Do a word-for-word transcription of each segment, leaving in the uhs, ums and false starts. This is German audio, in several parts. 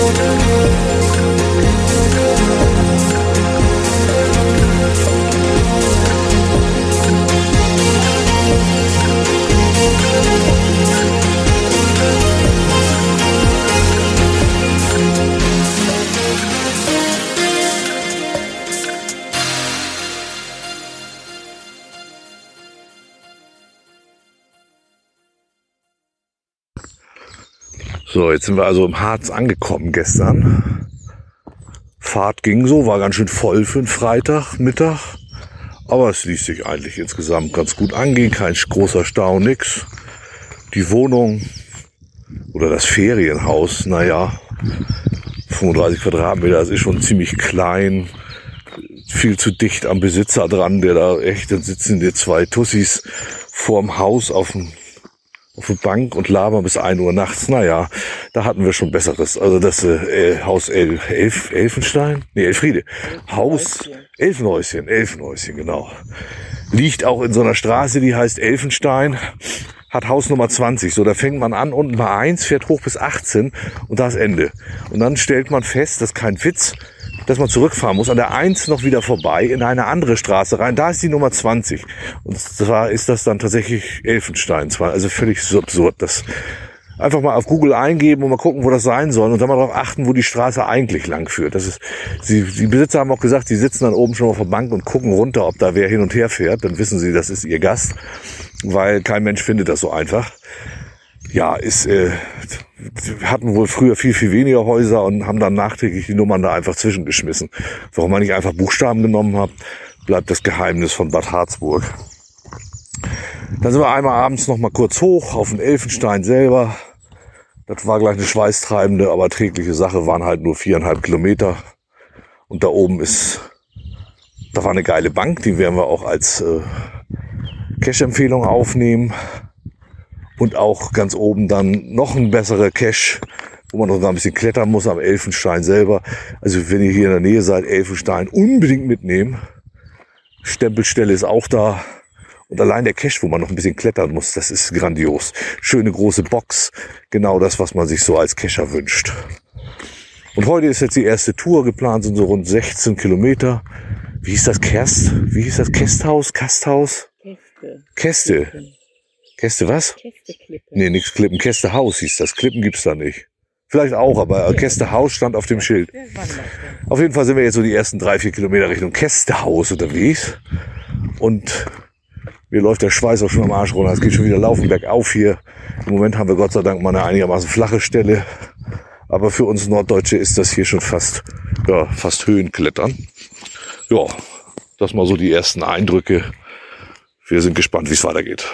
So, jetzt sind wir also im Harz angekommen gestern. Fahrt ging so, war ganz schön voll für einen Freitagmittag. Aber es ließ sich eigentlich insgesamt ganz gut angehen, kein großer Stau, nix. Die Wohnung oder das Ferienhaus, naja, fünfunddreißig Quadratmeter, das ist schon ziemlich klein. Viel zu dicht am Besitzer dran, der da echt, dann sitzen die zwei Tussis vorm Haus auf dem auf der Bank und labern bis ein Uhr nachts. Naja, da hatten wir schon Besseres. Also das äh, Haus El, Elf, Elfenstein? Nee, Elfriede. Haus Elfenhäuschen, Elfenhäuschen, genau. Liegt auch in so einer Straße, die heißt Elfenstein, hat Haus Nummer zwanzig. So, da fängt man an, unten bei eins, fährt hoch bis achtzehn und da ist Ende. Und dann stellt man fest, das ist kein Witz, dass man zurückfahren muss, an der eins noch wieder vorbei, in eine andere Straße rein. Da ist die Nummer zwanzig. Und zwar ist das dann tatsächlich Elfenstein. Also völlig absurd. Das einfach mal auf Google eingeben und mal gucken, wo das sein soll. Und dann mal darauf achten, wo die Straße eigentlich lang führt. Das ist, sie, die Besitzer haben auch gesagt, die sitzen dann oben schon auf der Bank und gucken runter, ob da wer hin und her fährt. Dann wissen sie, das ist ihr Gast. Weil kein Mensch findet das so einfach. Ja, ist, äh, wir hatten wohl früher viel, viel weniger Häuser und haben dann nachträglich die Nummern da einfach zwischengeschmissen. Warum man nicht einfach Buchstaben genommen hat, bleibt das Geheimnis von Bad Harzburg. Dann sind wir einmal abends noch mal kurz hoch auf den Elfenstein selber. Das war gleich eine schweißtreibende, aber erträgliche Sache, waren halt nur viereinhalb Kilometer. Und da oben ist, da war eine geile Bank, die werden wir auch als äh, Cache-Empfehlung aufnehmen. Und auch ganz oben dann noch ein besserer Cache, wo man noch ein bisschen klettern muss am Elfenstein selber. Also wenn ihr hier in der Nähe seid, Elfenstein unbedingt mitnehmen. Stempelstelle ist auch da. Und allein der Cache, wo man noch ein bisschen klettern muss, das ist grandios. Schöne große Box, genau das, was man sich so als Cacher wünscht. Und heute ist jetzt die erste Tour geplant, sind so rund sechzehn Kilometer. Wie hieß das? Kerst? Wie hieß das? Kästhaus? Kasthaus? Käste. Käste. Käste was? Kästeklippen. Nee, nix Klippen. Kästehaus hieß das. Klippen gibt's da nicht. Vielleicht auch, aber Kästehaus stand auf dem Schild. Auf jeden Fall sind wir jetzt so die ersten drei, vier Kilometer Richtung Kästehaus unterwegs. Und mir läuft der Schweiß auch schon am Arsch runter. Es geht schon wieder laufen bergauf hier. Im Moment haben wir Gott sei Dank mal eine einigermaßen flache Stelle. Aber für uns Norddeutsche ist das hier schon fast, ja, fast Höhenklettern. Ja, das mal so die ersten Eindrücke. Wir sind gespannt, wie es weitergeht.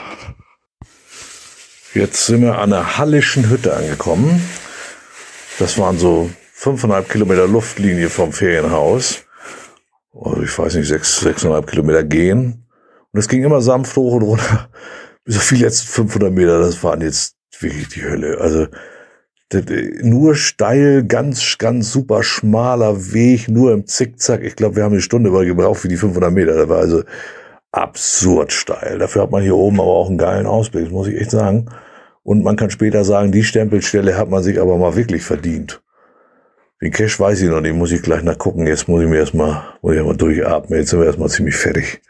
Jetzt sind wir an der Hallischen Hütte angekommen. Das waren so fünfeinhalb Kilometer Luftlinie vom Ferienhaus. Also ich weiß nicht, sechs, sechseinhalb Kilometer gehen. Und es ging immer sanft hoch und runter. Bis auf die letzten fünfhundert Meter, das waren jetzt wirklich die Hölle. Also das, nur steil, ganz, ganz super schmaler Weg, nur im Zickzack. Ich glaube, wir haben eine Stunde gebraucht für die fünfhundert Meter. Das war also absurd steil. Dafür hat man hier oben aber auch einen geilen Ausblick, muss ich echt sagen. Und man kann später sagen, die Stempelstelle hat man sich aber mal wirklich verdient. Den Cache weiß ich noch nicht, muss ich gleich nachgucken. Jetzt muss ich mir erstmal, muss ich erstmal durchatmen. Jetzt sind wir erstmal ziemlich fertig.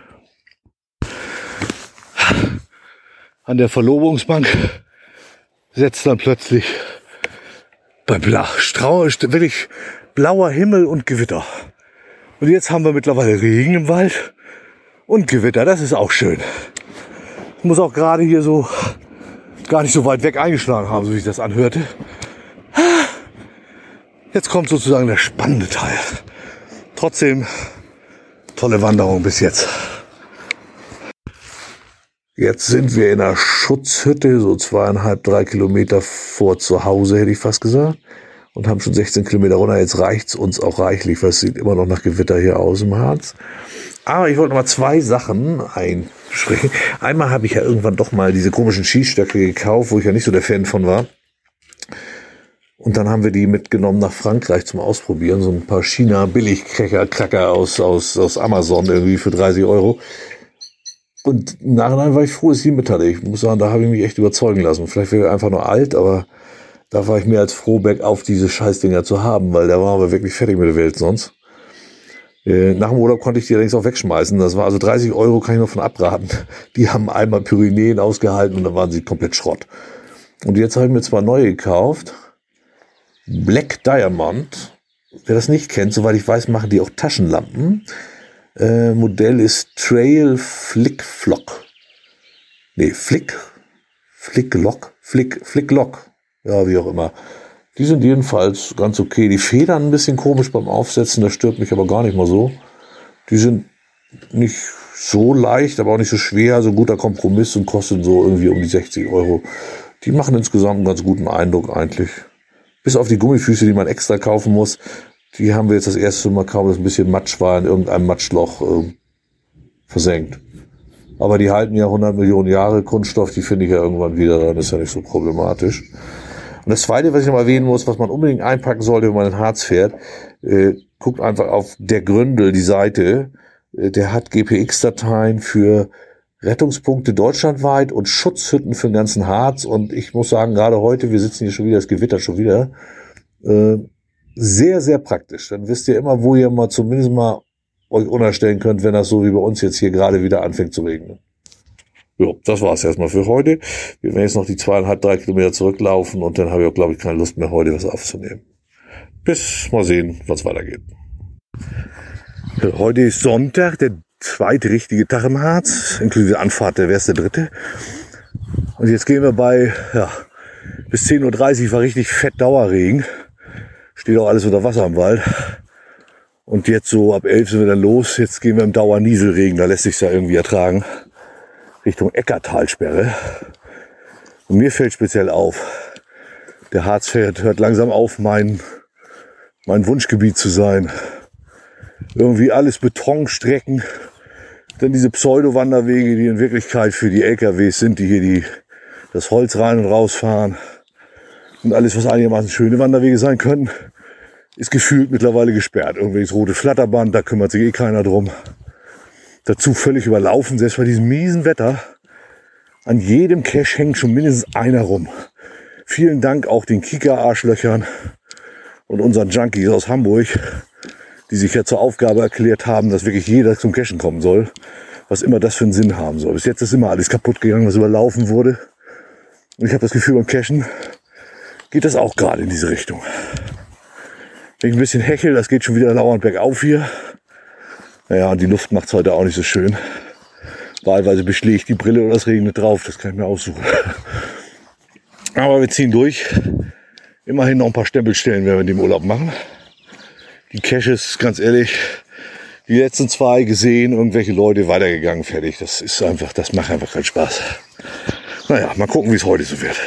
An der Verlobungsbank setzt dann plötzlich bei Blach, Strau, wirklich blauer Himmel und Gewitter. Und jetzt haben wir mittlerweile Regen im Wald. Und Gewitter, das ist auch schön. Ich muss auch gerade hier so gar nicht so weit weg eingeschlagen haben, so wie sich das anhörte. Jetzt kommt sozusagen der spannende Teil. Trotzdem tolle Wanderung bis jetzt. Jetzt sind wir in einer Schutzhütte, so zweieinhalb, drei Kilometer vor zu Hause, hätte ich fast gesagt. Und haben schon sechzehn Kilometer runter. Jetzt reicht's uns auch reichlich, weil es sieht immer noch nach Gewitter hier aus im Harz. Aber ich wollte noch mal zwei Sachen einsprechen. Einmal habe ich ja irgendwann doch mal diese komischen Skistöcke gekauft, wo ich ja nicht so der Fan von war. Und dann haben wir die mitgenommen nach Frankreich zum Ausprobieren. So ein paar China-Billig-Cracker aus, aus, aus Amazon irgendwie für dreißig Euro. Und im Nachhinein war ich froh, dass ich die mit hatte. Ich muss sagen, da habe ich mich echt überzeugen lassen. Vielleicht wäre ich einfach nur alt, aber Da war ich mehr als froh, bergauf diese Scheißdinger zu haben, weil da waren wir wirklich fertig mit der Welt sonst. Äh, nach dem Urlaub konnte ich die allerdings auch wegschmeißen. Das war also dreißig Euro, kann ich noch von abraten. Die haben einmal Pyrenäen ausgehalten und dann waren sie komplett Schrott. Und jetzt habe ich mir zwei neue gekauft. Black Diamond. Wer das nicht kennt, soweit ich weiß, machen die auch Taschenlampen. Äh, Modell ist Trail Flick Flock. Nee, Flick. Flick Lock. Flick, Flick Lock. Ja, wie auch immer. Die sind jedenfalls ganz okay. Die Federn ein bisschen komisch beim Aufsetzen, das stört mich aber gar nicht mal so. Die sind nicht so leicht, aber auch nicht so schwer, so ein guter Kompromiss und kosten so irgendwie um die sechzig Euro. Die machen insgesamt einen ganz guten Eindruck eigentlich. Bis auf die Gummifüße, die man extra kaufen muss. Die haben wir jetzt das erste Mal kaum, dass ein bisschen Matsch war in irgendeinem Matschloch äh, versenkt. Aber die halten ja hundert Millionen Jahre Kunststoff, die finde ich ja irgendwann wieder, dann ist ja nicht so problematisch. Und das Zweite, was ich noch erwähnen muss, was man unbedingt einpacken sollte, wenn man in Harz fährt, äh, guckt einfach auf der Gründel, die Seite. Äh, der hat G P X-Dateien für Rettungspunkte deutschlandweit und Schutzhütten für den ganzen Harz. Und ich muss sagen, gerade heute, wir sitzen hier schon wieder, es gewittert schon wieder, äh, sehr, sehr praktisch. Dann wisst ihr immer, wo ihr mal zumindest mal euch unterstellen könnt, wenn das so wie bei uns jetzt hier gerade wieder anfängt zu regnen. Ja, das war's erstmal für heute. Wir werden jetzt noch die zweieinhalb, drei Kilometer zurücklaufen und dann habe ich auch, glaube ich, keine Lust mehr, heute was aufzunehmen. Bis mal sehen, was weitergeht. Ja, heute ist Sonntag, der zweite richtige Tag im Harz, inklusive Anfahrt, der wäre der dritte. Und jetzt gehen wir bei, ja, bis zehn Uhr dreißig war richtig fett Dauerregen. Steht auch alles unter Wasser im Wald. Und jetzt so ab elf sind wir dann los. Jetzt gehen wir im Dauernieselregen, da lässt sich's ja irgendwie ertragen. Richtung Eckertalsperre. Und mir fällt speziell auf, der Harz fährt, hört langsam auf, mein, mein Wunschgebiet zu sein. Irgendwie alles Betonstrecken, dann diese Pseudo-Wanderwege, die in Wirklichkeit für die L K Ws sind, die hier die, das Holz rein und rausfahren. Und alles, was einigermaßen schöne Wanderwege sein können, ist gefühlt mittlerweile gesperrt. Irgendwelches rote Flatterband, da kümmert sich eh keiner drum. Dazu völlig überlaufen, selbst bei diesem miesen Wetter. An jedem Cache hängt schon mindestens einer rum. Vielen Dank auch den Kika-Arschlöchern und unseren Junkies aus Hamburg, die sich ja zur Aufgabe erklärt haben, dass wirklich jeder zum Cachen kommen soll, was immer das für einen Sinn haben soll. Bis jetzt ist immer alles kaputt gegangen, was überlaufen wurde. Und ich habe das Gefühl, beim Cachen geht das auch gerade in diese Richtung. Wenn ich ein bisschen hechel, das geht schon wieder lauernd bergauf hier. Naja, und die Luft macht's heute auch nicht so schön. Wahlweise beschlägt die Brille oder es regnet drauf, das kann ich mir aussuchen. Aber wir ziehen durch. Immerhin noch ein paar Stempelstellen werden wir in dem Urlaub machen. Die Caches, ganz ehrlich, die letzten zwei gesehen, irgendwelche Leute weitergegangen, fertig. Das ist einfach, das macht einfach keinen Spaß. Naja, mal gucken, wie es heute so wird.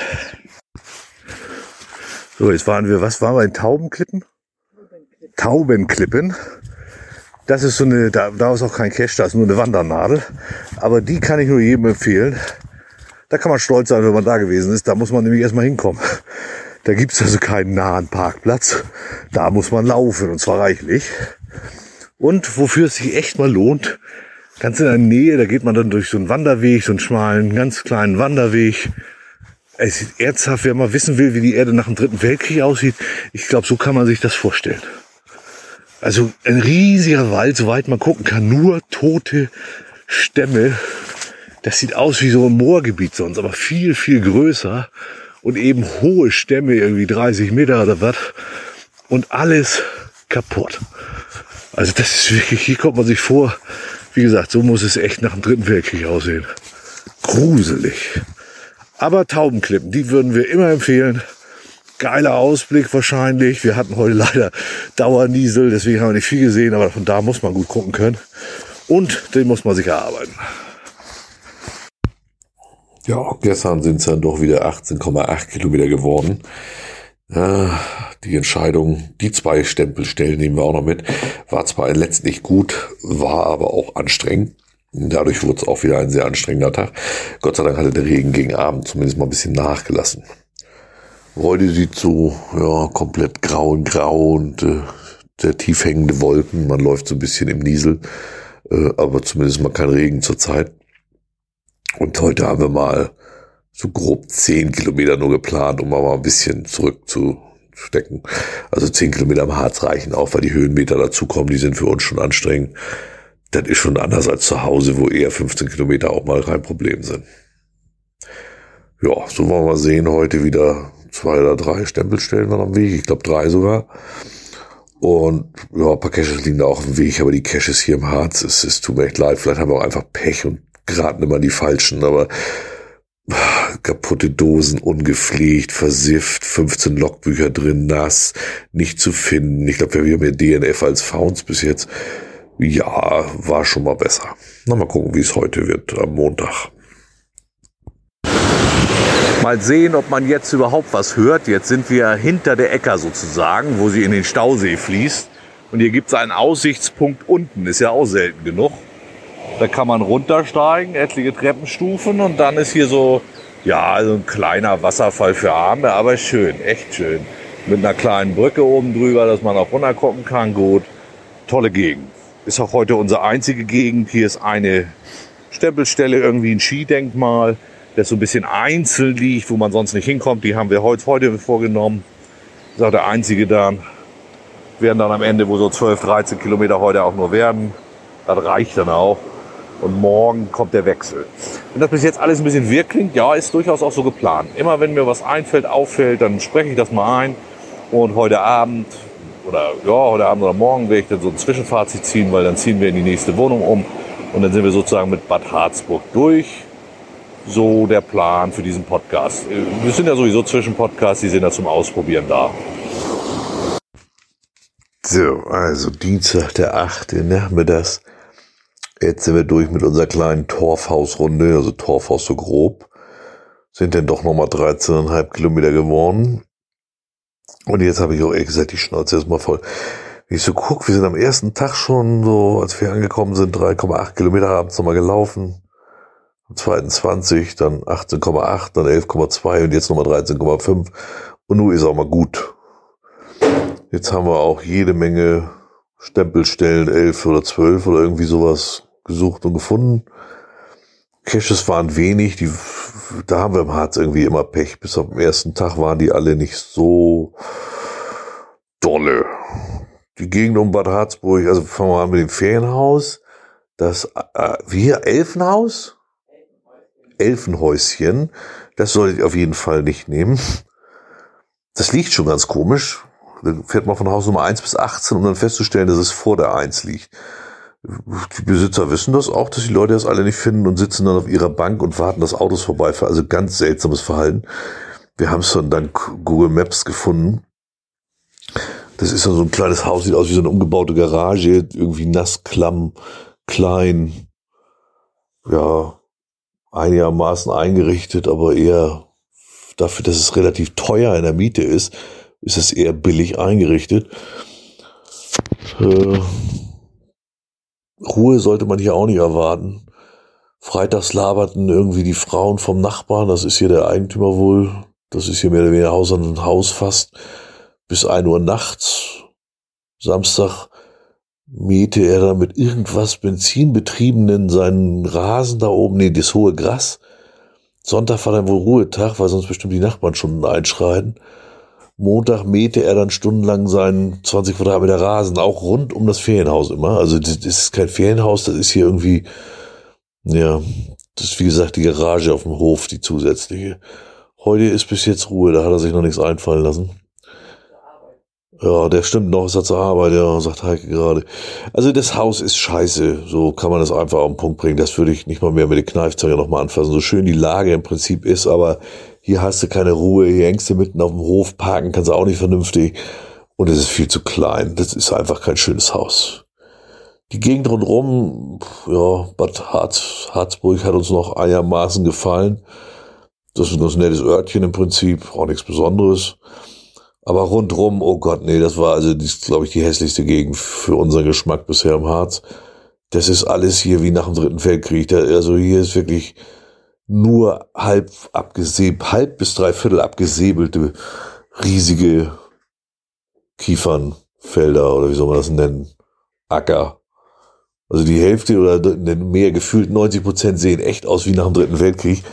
So, jetzt waren wir, was waren wir in Taubenklippen? Taubenklippen. Das ist so eine, da, da ist auch kein Cache, da ist nur eine Wandernadel. Aber die kann ich nur jedem empfehlen. Da kann man stolz sein, wenn man da gewesen ist. Da muss man nämlich erstmal hinkommen. Da gibt's also keinen nahen Parkplatz. Da muss man laufen, und zwar reichlich. Und wofür es sich echt mal lohnt, ganz in der Nähe, da geht man dann durch so einen Wanderweg, so einen schmalen, ganz kleinen Wanderweg. Es ist ernsthaft, wer mal wissen will, wie die Erde nach dem Dritten Weltkrieg aussieht, ich glaube, so kann man sich das vorstellen. Also ein riesiger Wald, soweit man gucken kann, nur tote Stämme. Das sieht aus wie so ein Moorgebiet sonst, aber viel, viel größer. Und eben hohe Stämme, irgendwie dreißig Meter oder was. Und alles kaputt. Also das ist wirklich, hier kommt man sich vor, wie gesagt, so muss es echt nach dem Dritten Weltkrieg aussehen. Gruselig. Aber Taubenklippen, die würden wir immer empfehlen. Geiler Ausblick wahrscheinlich. Wir hatten heute leider Dauerniesel, deswegen haben wir nicht viel gesehen, aber von da muss man gut gucken können. Und den muss man sich erarbeiten. Ja, gestern sind es dann doch wieder achtzehn Komma acht Kilometer geworden. Ja, die Entscheidung, die zwei Stempelstellen nehmen wir auch noch mit, war zwar letztlich gut, war aber auch anstrengend. Dadurch wurde es auch wieder ein sehr anstrengender Tag. Gott sei Dank hatte der Regen gegen Abend zumindest mal ein bisschen nachgelassen. Heute sieht so ja komplett grau und grau und äh, sehr tief hängende Wolken. Man läuft so ein bisschen im Niesel, äh, aber zumindest mal kein Regen zurzeit. Und heute haben wir mal so grob zehn Kilometer nur geplant, um mal ein bisschen zurückzustecken. Also zehn Kilometer am Harz reichen auch, weil die Höhenmeter dazukommen, die sind für uns schon anstrengend. Das ist schon anders als zu Hause, wo eher fünfzehn Kilometer auch mal kein Problem sind. Ja, so wollen wir sehen, heute wieder zwei oder drei Stempelstellen waren am Weg, ich glaube drei sogar. Und ja, ein paar Caches liegen da auch im Weg, aber die Caches hier im Harz, es, es tut mir echt leid, vielleicht haben wir auch einfach Pech und geraten immer die falschen, aber kaputte Dosen, ungepflegt, versifft, fünfzehn Logbücher drin, nass, nicht zu finden. Ich glaube, wir haben mehr D N F als Founds bis jetzt. Ja, war schon mal besser. Na, mal gucken, wie es heute wird, am Montag. Mal sehen, ob man jetzt überhaupt was hört. Jetzt sind wir hinter der Äcker sozusagen, wo sie in den Stausee fließt. Und hier gibt es einen Aussichtspunkt unten, ist ja auch selten genug. Da kann man runtersteigen, etliche Treppenstufen und dann ist hier so, ja, also ein kleiner Wasserfall für Arme, aber schön, echt schön. Mit einer kleinen Brücke oben drüber, dass man auch runterkommen kann, gut. Tolle Gegend. Ist auch heute unsere einzige Gegend. Hier ist eine Stempelstelle, irgendwie ein Skidenkmal, das so ein bisschen einzeln liegt, wo man sonst nicht hinkommt. Die haben wir heute, heute vorgenommen. Das ist auch der einzige dann. Werden dann am Ende, wo so zwölf, dreizehn Kilometer heute auch nur werden. Das reicht dann auch. Und morgen kommt der Wechsel. Wenn das bis jetzt alles ein bisschen wirr klingt, ja, ist durchaus auch so geplant. Immer wenn mir was einfällt, auffällt, dann spreche ich das mal ein. Und heute Abend oder ja, heute Abend oder morgen werde ich dann so ein Zwischenfazit ziehen, weil dann ziehen wir in die nächste Wohnung um. Und dann sind wir sozusagen mit Bad Harzburg durch. So der Plan für diesen Podcast. Wir sind ja sowieso Zwischenpodcasts, die sind ja zum Ausprobieren da. So, also Dienstag der achte nachmittags. Jetzt sind wir durch mit unserer kleinen Torfhausrunde, also Torfhaus so grob. Sind dann doch nochmal dreizehn Komma fünf Kilometer geworden. Und jetzt habe ich auch ehrlich gesagt die Schnauze erstmal voll. Wenn ich so gucke, wir sind am ersten Tag schon so, als wir angekommen sind, drei Komma acht Kilometer abends nochmal gelaufen. Am zweiten zwanzig, dann achtzehn Komma acht, dann elf Komma zwei und jetzt nochmal dreizehn Komma fünf. Und nun ist auch mal gut. Jetzt haben wir auch jede Menge Stempelstellen, elf oder zwölf oder irgendwie sowas gesucht und gefunden. Caches waren wenig, die, da haben wir im Harz irgendwie immer Pech. Bis am ersten Tag waren die alle nicht so dolle. Die Gegend um Bad Harzburg, also fangen wir an mit dem Ferienhaus. Das, äh, wie hier, Elfenhaus? Elfenhäuschen. Das sollte ich auf jeden Fall nicht nehmen. Das liegt schon ganz komisch. Da fährt man von Haus Nummer eins bis achtzehn, um dann festzustellen, dass es vor der eins liegt. Die Besitzer wissen das auch, dass die Leute das alle nicht finden und sitzen dann auf ihrer Bank und warten, dass Autos vorbeifahren. Also ganz seltsames Verhalten. Wir haben es dann dank Google Maps gefunden. Das ist dann so ein kleines Haus, sieht aus wie so eine umgebaute Garage, irgendwie nass, klamm, klein, ja, einigermaßen eingerichtet, aber eher dafür, dass es relativ teuer in der Miete ist, ist es eher billig eingerichtet. Äh, Ruhe sollte man hier auch nicht erwarten. Freitags laberten irgendwie die Frauen vom Nachbarn, das ist hier der Eigentümer wohl, das ist hier mehr oder weniger Haus an ein Haus fast, bis ein Uhr nachts. Samstag mähte er dann mit irgendwas Benzinbetriebenen seinen Rasen da oben, nee, das hohe Gras. Sonntag war dann wohl Ruhetag, weil sonst bestimmt die Nachbarn Stunden einschreiten. Montag mähte er dann stundenlang seinen zwanzig Quadratmeter Rasen, auch rund um das Ferienhaus immer. Also das ist kein Ferienhaus, das ist hier irgendwie, ja, das ist wie gesagt die Garage auf dem Hof, die zusätzliche. Heute ist bis jetzt Ruhe, da hat er sich noch nichts einfallen lassen. Ja, der stimmt noch, ist er zur Arbeit, ja, sagt Heike gerade. Also das Haus ist scheiße, so kann man das einfach auf den Punkt bringen. Das würde ich nicht mal mehr mit der Kneifzange nochmal anfassen. So schön die Lage im Prinzip ist, aber hier hast du keine Ruhe, hier hängst du mitten auf dem Hof, parken kannst du auch nicht vernünftig. Und es ist viel zu klein, das ist einfach kein schönes Haus. Die Gegend rundherum, ja, Bad Harz, Harzburg hat uns noch einigermaßen gefallen. Das ist ein ganz nettes Örtchen im Prinzip, auch nichts Besonderes. Aber rundrum, oh Gott, nee, das war also, das glaube ich, die hässlichste Gegend für unseren Geschmack bisher im Harz. Das ist alles hier wie nach dem Dritten Weltkrieg. Also hier ist wirklich nur halb abgesäbelt, halb bis dreiviertel abgesäbelte, riesige Kiefernfelder oder wie soll man das nennen? Acker. Also die Hälfte oder mehr gefühlt neunzig Prozent sehen echt aus wie nach dem Dritten Weltkrieg.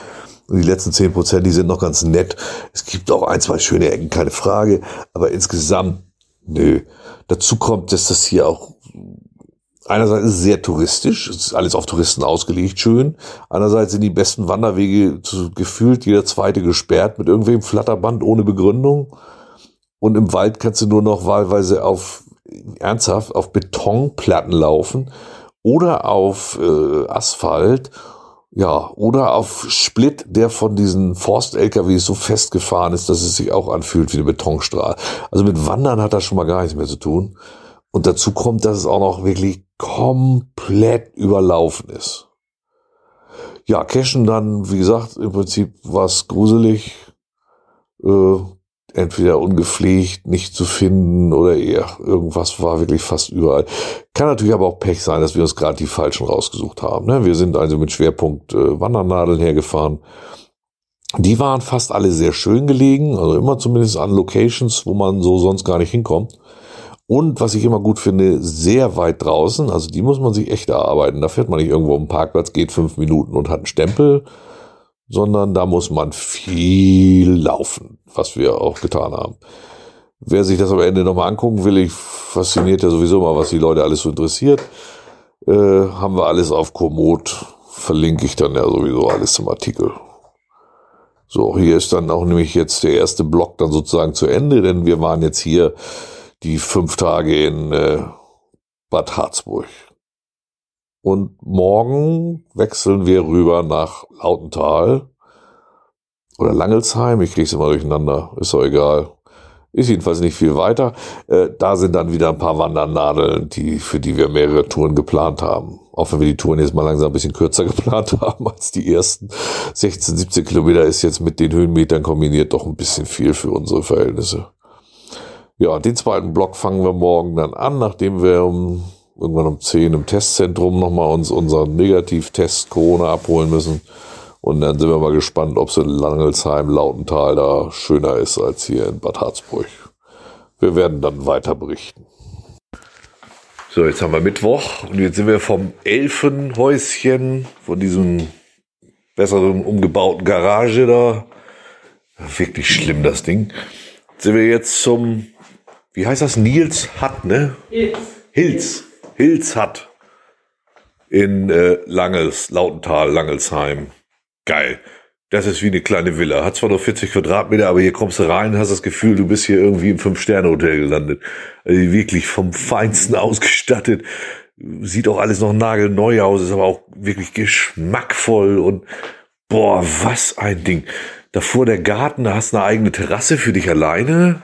Und die letzten zehn Prozent, die sind noch ganz nett. Es gibt auch ein, zwei schöne Ecken, keine Frage. Aber insgesamt, nö. Dazu kommt, dass das hier auch einerseits ist es sehr touristisch. Es ist alles auf Touristen ausgelegt, schön. Andererseits sind die besten Wanderwege zu, gefühlt jeder zweite gesperrt mit irgendwelchem Flatterband ohne Begründung. Und im Wald kannst du nur noch wahlweise auf, ernsthaft, auf Betonplatten laufen oder auf äh, Asphalt, ja, oder auf Split, der von diesen Forst-L K Ws so festgefahren ist, dass es sich auch anfühlt wie eine Betonstraße. Also mit Wandern hat das schon mal gar nichts mehr zu tun. Und dazu kommt, dass es auch noch wirklich komplett überlaufen ist. Ja, Cashen dann, wie gesagt, im Prinzip war es gruselig. Äh, entweder ungepflegt, nicht zu finden oder eher irgendwas war wirklich fast überall. Kann natürlich aber auch Pech sein, dass wir uns gerade die falschen rausgesucht haben. Ne? Wir sind also mit Schwerpunkt äh, Wandernadeln hergefahren. Die waren fast alle sehr schön gelegen, also immer zumindest an Locations, wo man so sonst gar nicht hinkommt. Und was ich immer gut finde, sehr weit draußen, also die muss man sich echt erarbeiten. Da fährt man nicht irgendwo am Parkplatz, geht fünf Minuten und hat einen Stempel, sondern da muss man viel laufen, was wir auch getan haben. Wer sich das am Ende nochmal angucken will, ich fasziniert ja sowieso mal, was die Leute alles so interessiert, äh, haben wir alles auf Komoot, verlinke ich dann ja sowieso alles zum Artikel. So, hier ist dann auch nämlich jetzt der erste Block dann sozusagen zu Ende, denn wir waren jetzt hier die fünf Tage in äh, Bad Harzburg. Und morgen wechseln wir rüber nach Lautental oder Langelsheim. Ich krieg's immer durcheinander, ist doch egal. Ist jedenfalls nicht viel weiter. Äh, da sind dann wieder ein paar Wandernadeln, die, für die wir mehrere Touren geplant haben. Auch wenn wir die Touren jetzt mal langsam ein bisschen kürzer geplant haben als die ersten sechzehn, siebzehn Kilometer, ist jetzt mit den Höhenmetern kombiniert doch ein bisschen viel für unsere Verhältnisse. Ja, den zweiten Block fangen wir morgen dann an, nachdem wir um, irgendwann um zehn im Testzentrum nochmal uns unseren Negativtest Corona abholen müssen. Und dann sind wir mal gespannt, ob es in Langelsheim, Lautental da schöner ist als hier in Bad Harzburg. Wir werden dann weiter berichten. So, jetzt haben wir Mittwoch und jetzt sind wir vom Elfenhäuschen, von diesem besseren umgebauten Garage da. Wirklich schlimm, das Ding. Sind wir jetzt zum, wie heißt das? Nils Hut, ne? Hills. Hills. Hills Hut. In äh, Langels, Lautental, Langelsheim. Geil. Das ist wie eine kleine Villa. Hat zwar nur vierzig Quadratmeter, aber hier kommst du rein und hast das Gefühl, du bist hier irgendwie im Fünf-Sterne-Hotel gelandet. Also wirklich vom Feinsten ausgestattet. Sieht auch alles noch nagelneu aus, ist aber auch wirklich geschmackvoll und boah, was ein Ding. Davor der Garten, da hast du eine eigene Terrasse für dich alleine.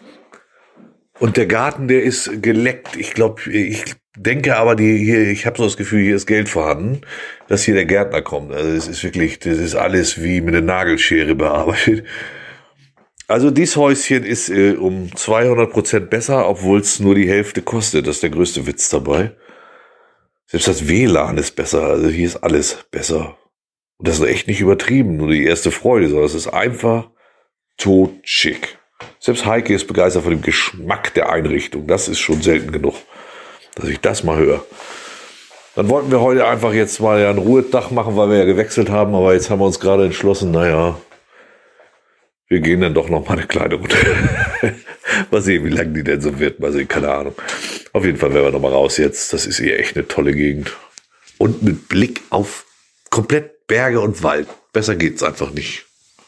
Und der Garten, der ist geleckt. Ich glaube, ich denke aber, die hier, ich habe so das Gefühl, hier ist Geld vorhanden, dass hier der Gärtner kommt. Also es ist wirklich, das ist alles wie mit einer Nagelschere bearbeitet. Also dieses Häuschen ist äh, um zweihundert Prozent besser, obwohl es nur die Hälfte kostet. Das ist der größte Witz dabei. Selbst das W L A N ist besser. Also hier ist alles besser. Und das ist echt nicht übertrieben, nur die erste Freude, sondern es ist einfach totschick. Selbst Heike ist begeistert von dem Geschmack der Einrichtung. Das ist schon selten genug, dass ich das mal höre. Dann wollten wir heute einfach jetzt mal ja einen Ruhetag machen, weil wir ja gewechselt haben, aber jetzt haben wir uns gerade entschlossen, naja, wir gehen dann doch noch mal eine kleine Runde. Mal sehen, wie lange die denn so wird, mal sehen, keine Ahnung. Auf jeden Fall werden wir noch mal raus jetzt. Das ist hier echt eine tolle Gegend. Und mit Blick auf komplett Berge und Wald. Besser geht's einfach nicht.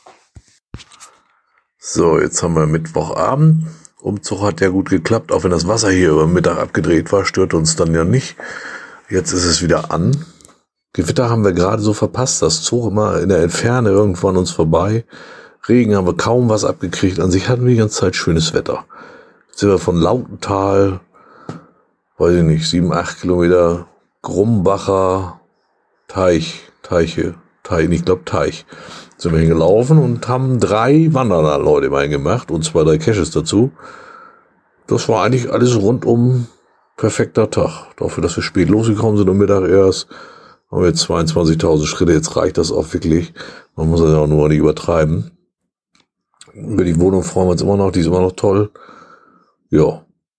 So, jetzt haben wir Mittwochabend. Umzug hat ja gut geklappt, auch wenn das Wasser hier über Mittag abgedreht war, stört uns dann ja nicht. Jetzt ist es wieder an. Gewitter haben wir gerade so verpasst, das zog immer in der Entferne irgendwo an uns vorbei. Regen haben wir kaum was abgekriegt. An sich hatten wir die ganze Zeit schönes Wetter. Jetzt sind wir von Lautental, weiß ich nicht, sieben, acht Kilometer, Grumbacher, Teich, Teiche, Teich, ich glaube Teich, sind wir hingelaufen und haben drei Wanderleute mal gemacht und zwei, drei Caches dazu. Das war eigentlich alles rundum perfekter Tag. Dafür, dass wir spät losgekommen sind, um Mittag erst, haben wir jetzt zweiundzwanzigtausend Schritte. Jetzt reicht das auch wirklich. Man muss das ja auch nur nicht übertreiben. Über die Wohnung freuen wir uns immer noch. Die ist immer noch toll. Ja.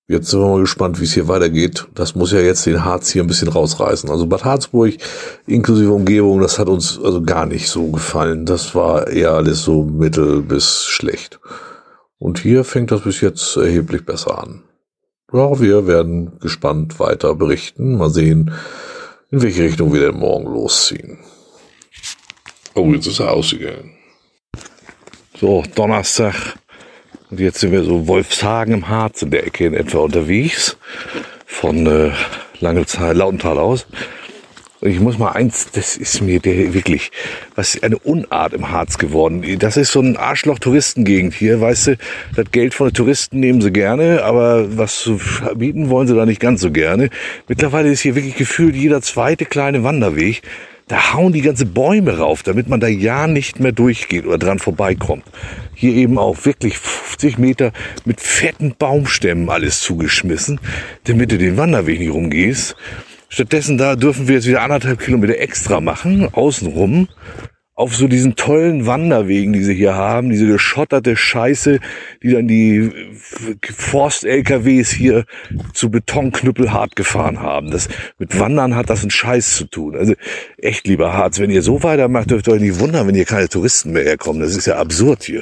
Jetzt sind wir mal gespannt, wie es hier weitergeht. Das muss ja jetzt den Harz hier ein bisschen rausreißen. Also Bad Harzburg inklusive Umgebung, das hat uns also gar nicht so gefallen. Das war eher alles so mittel bis schlecht. Und hier fängt das bis jetzt erheblich besser an. Ja, wir werden gespannt weiter berichten. Mal sehen, in welche Richtung wir denn morgen losziehen. Oh, jetzt ist er ausgegangen. So, Donnerstag. Und jetzt sind wir so Wolfshagen im Harz in der Ecke in etwa unterwegs. Von äh, Langenthal, Lautenthal aus. Und ich muss mal eins, das ist mir der wirklich, was eine Unart im Harz geworden. Das ist so ein Arschloch-Touristengegend hier, weißt du, das Geld von den Touristen nehmen sie gerne, aber was zu bieten wollen sie da nicht ganz so gerne. Mittlerweile ist hier wirklich gefühlt jeder zweite kleine Wanderweg. Da hauen die ganze Bäume rauf, damit man da ja nicht mehr durchgeht oder dran vorbeikommt. Hier eben auch wirklich fünfzig Meter mit fetten Baumstämmen alles zugeschmissen, damit du den Wanderweg nicht rumgehst. Stattdessen da dürfen wir jetzt wieder anderthalb Kilometer extra machen, außenrum, auf so diesen tollen Wanderwegen, die sie hier haben, diese geschotterte Scheiße, die dann die Forst-L K Ws hier zu Betonknüppel hart gefahren haben. Das, mit Wandern hat das einen Scheiß zu tun. Also echt, lieber Harz, wenn ihr so weitermacht, dürft ihr euch nicht wundern, wenn hier keine Touristen mehr herkommen. Das ist ja absurd hier.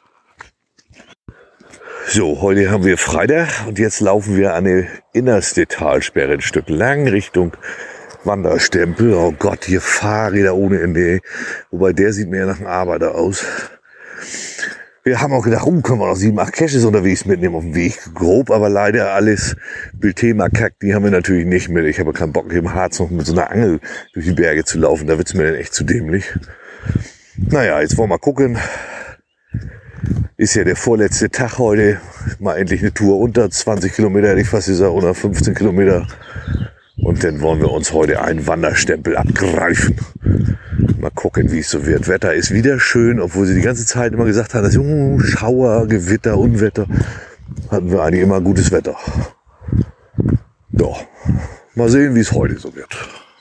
So, heute haben wir Freitag und jetzt laufen wir an die innerste Talsperre ein Stück lang Richtung Wanderstempel. Oh Gott, hier Fahrräder ohne Ende. Wobei der sieht mehr nach einem Arbeiter aus. Wir haben auch gedacht, oh, können wir noch sieben, acht Caches unterwegs mitnehmen auf dem Weg. Grob, aber leider alles Bildthema-Kack, die haben wir natürlich nicht mit. Ich habe keinen Bock, hier im Harz noch mit so einer Angel durch die Berge zu laufen. Da wird's mir dann echt zu dämlich. Naja, jetzt wollen wir mal gucken. Ist ja der vorletzte Tag heute. Mal endlich eine Tour unter zwanzig Kilometer, hätte ich fast gesagt, oder fünfzehn Kilometer. Und dann wollen wir uns heute einen Wanderstempel abgreifen. Mal gucken, wie es so wird. Wetter ist wieder schön, obwohl sie die ganze Zeit immer gesagt haben, dass uh, Schauer, Gewitter, Unwetter. Hatten wir eigentlich immer gutes Wetter. Ja, mal sehen, wie es heute so wird.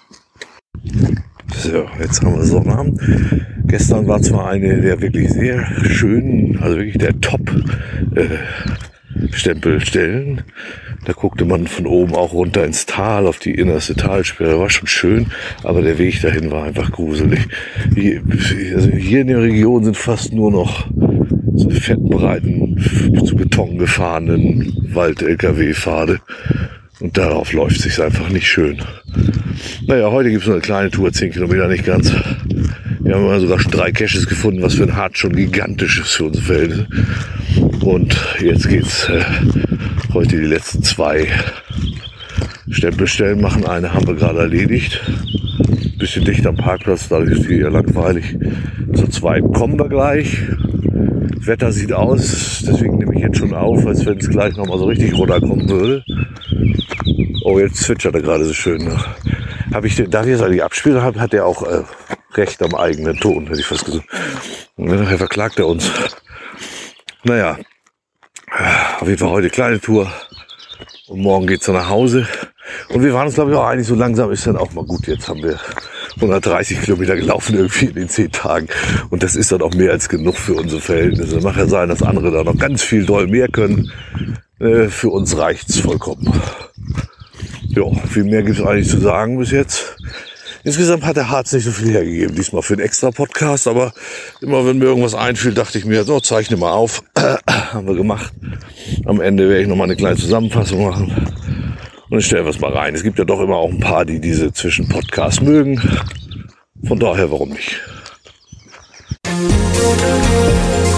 So, jetzt haben wir Sonnabend. Gestern war zwar eine der wirklich sehr schönen, also wirklich der Top-Stempelstellen. Äh, da guckte man von oben auch runter ins Tal, auf die innerste Talsperre. War schon schön, aber der Weg dahin war einfach gruselig. Hier, also hier in der Region sind fast nur noch so fettbreiten, zu Beton gefahrenen Wald-L K W-Pfade. Und darauf läuft es sich einfach nicht schön. Naja, heute gibt es noch eine kleine Tour, zehn Kilometer, nicht ganz. Wir haben sogar schon drei Caches gefunden, was für ein Harz schon gigantisch ist für unsere Verhältnisse. Und jetzt geht's äh, heute die letzten zwei Stempelstellen machen. Eine haben wir gerade erledigt. Bisschen dicht am Parkplatz, dadurch ist die eher langweilig. Zur zweiten kommen wir gleich. Das Wetter sieht aus, deswegen nehme ich jetzt schon auf, als wenn es gleich nochmal so richtig runterkommen würde. Oh, jetzt zwitschert er gerade so schön. Ne? Hab ich, darf ich jetzt eigentlich abspielen? Hat, hat der auch äh, recht am eigenen Ton, hätte ich fast gesagt. Und nachher verklagt er uns. Naja, auf jeden Fall heute kleine Tour. Und morgen geht's dann nach Hause. Und wir waren uns, glaube ich, auch einig, so langsam ist dann auch mal gut. Jetzt haben wir hundertdreißig Kilometer gelaufen irgendwie in den zehn Tagen. Und das ist dann auch mehr als genug für unsere Verhältnisse. Mag ja sein, dass andere da noch ganz viel doll mehr können. Äh, für uns reicht's vollkommen. Ja, viel mehr gibt's eigentlich zu sagen bis jetzt. Insgesamt hat der Harz nicht so viel hergegeben, diesmal für einen extra Podcast, aber immer wenn mir irgendwas einfiel, dachte ich mir, so, zeichne mal auf. Haben wir gemacht. Am Ende werde ich nochmal eine kleine Zusammenfassung machen und ich stelle was mal rein. Es gibt ja doch immer auch ein paar, die diese Zwischen-Podcasts mögen. Von daher, warum nicht?